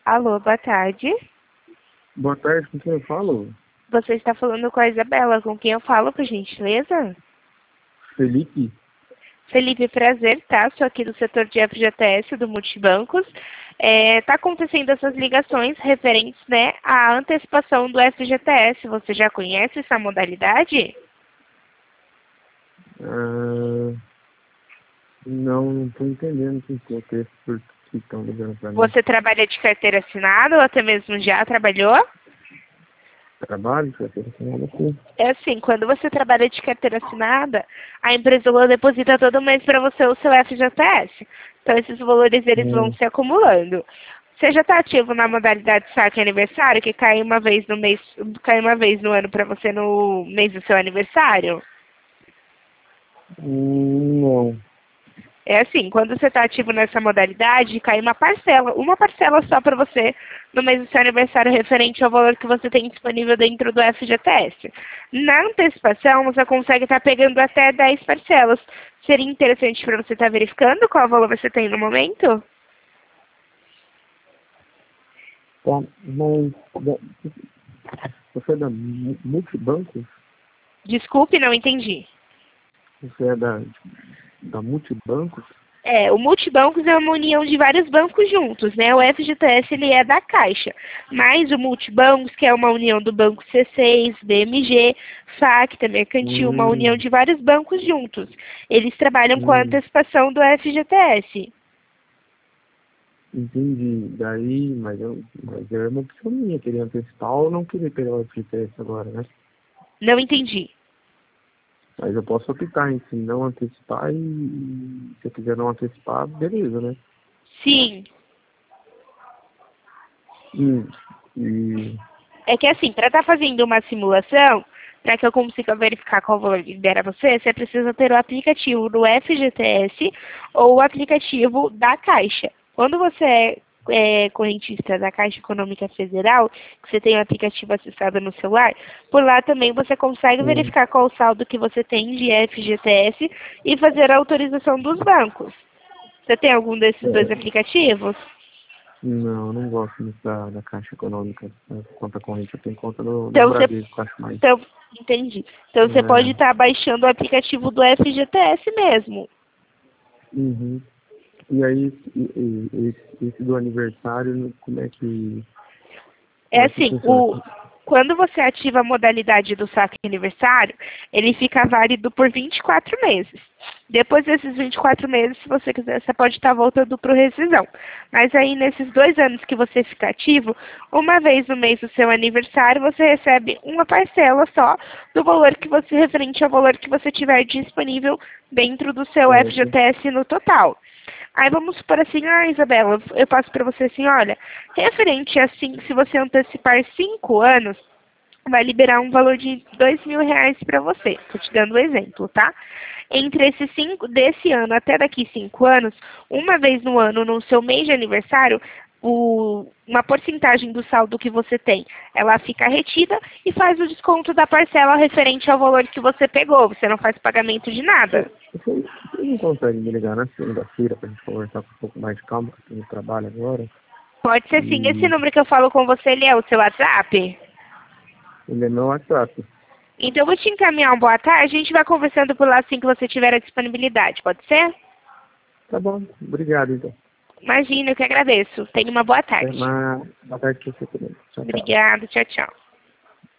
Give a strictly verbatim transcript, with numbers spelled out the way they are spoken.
Alô, boa tarde. Boa tarde, com quem eu falo? Você está falando com a Isabela, com quem eu falo, por gentileza? Felipe? Felipe, prazer, tá? Sou aqui do setor de F G T S do Multibancos. É, tá acontecendo essas ligações referentes, né, à antecipação do F G T S. Você já conhece essa modalidade? Ah, não, não estou entendendo o que é por que estão ligando para mim. Você trabalha de carteira assinada ou até mesmo já trabalhou? Trabalho, que eu tenho aqui. É assim, quando você trabalha de carteira assinada, a empresa ela deposita todo mês para você o seu F G T S. Então, esses valores eles vão Hum, se acumulando. Você já está ativo na modalidade saque aniversário, que cai uma vez no mês, cai uma vez no ano para você no mês do seu aniversário? hum, não, É assim, quando você está ativo nessa modalidade, cai uma parcela, uma parcela só para você no mês do seu aniversário referente ao valor que você tem disponível dentro do F G T S. Na antecipação, você consegue estar pegando até dez parcelas. Seria interessante para você estar verificando qual valor você tem no momento? tá, mas da- você é da Mu- Multibancos? Desculpe, não entendi. Você é da, da Multibancos? É, o multibancos é uma união de vários bancos juntos, né? O F G T S ele é da Caixa, mas o multibancos, que é uma união do Banco C seis, B M G, Facta, Mercantil, uma união Hum, de vários bancos juntos. Eles trabalham com a hum, antecipação do F G T S. entendi. Daí, mas eu, mas é uma opção minha, querer antecipar ou não querer pegar o F G T S agora, né? Não entendi. Mas eu posso optar em si, não antecipar e se eu quiser não antecipar, beleza, né? Sim. Hum, e É que assim, para estar fazendo uma simulação, para que eu consiga verificar qual valor libera você, você precisa ter o aplicativo do F G T S ou o aplicativo da Caixa. Quando você é, é correntista da Caixa Econômica Federal, que você tem o aplicativo acessado no celular, por lá também você consegue hum, verificar qual o saldo que você tem de F G T S e fazer a autorização dos bancos. Você tem algum desses dois é, aplicativos? não, eu não gosto muito da, da Caixa Econômica, da conta corrente, eu tenho conta no, no Então você, Bradesco, acho mais. então, entendi. Então você pode É, estar baixando o aplicativo do F G T S mesmo. uhum. E aí, e- e- esse, esse do aniversário, como é que, É como é que assim, funciona? o, quando você ativa a modalidade do saque aniversário, ele fica válido por vinte e quatro meses. Depois desses vinte e quatro meses, se você quiser, você pode estar voltando para o rescisão. Mas aí, nesses dois anos que você fica ativo, uma vez no mês do seu aniversário, você recebe uma parcela só do valor que você, referente ao valor que você tiver disponível dentro do seu Certo. F G T S no total. Aí vamos supor assim, ah, Isabela, eu passo para você assim, olha, referente assim, se você antecipar cinco anos, vai liberar um valor de dois mil reais para você. Estou te dando um exemplo, tá? Entre esses cinco, desse ano até daqui cinco anos, uma vez no ano, no seu mês de aniversário, o, uma porcentagem do saldo que você tem, ela fica retida e faz o desconto da parcela referente ao valor que você pegou. Você não faz pagamento de nada. Você, você você não consegue me ligar na segunda-feira pra gente conversar com um pouco mais de calma, porque eu tô no trabalho agora? Pode ser sim. Esse E número que eu falo com você, ele é o seu WhatsApp? ele é meu WhatsApp. Então, eu vou te encaminhar um boa tarde. A gente vai conversando por lá assim que você tiver a disponibilidade. Pode ser? Tá bom, obrigado então. Imagina, eu que agradeço. Tenha uma boa Até tarde. mais. Boa tarde pra você também. Tchau, tchau. Obrigada. Tchau, tchau.